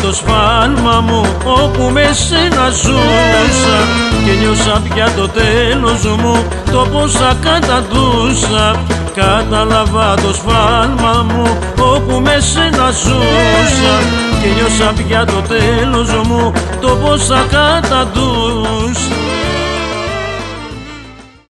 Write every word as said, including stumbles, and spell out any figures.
το σφάλμα μου όπου με σένα ζούσα και νιώσα πια το τέλος μου, το πως θα καταντούσα. Κατάλαβα το σφάλμα μου όπου με σένα ζούσα και νιώσα πια το τέλος μου, το πως θα καταντούσα.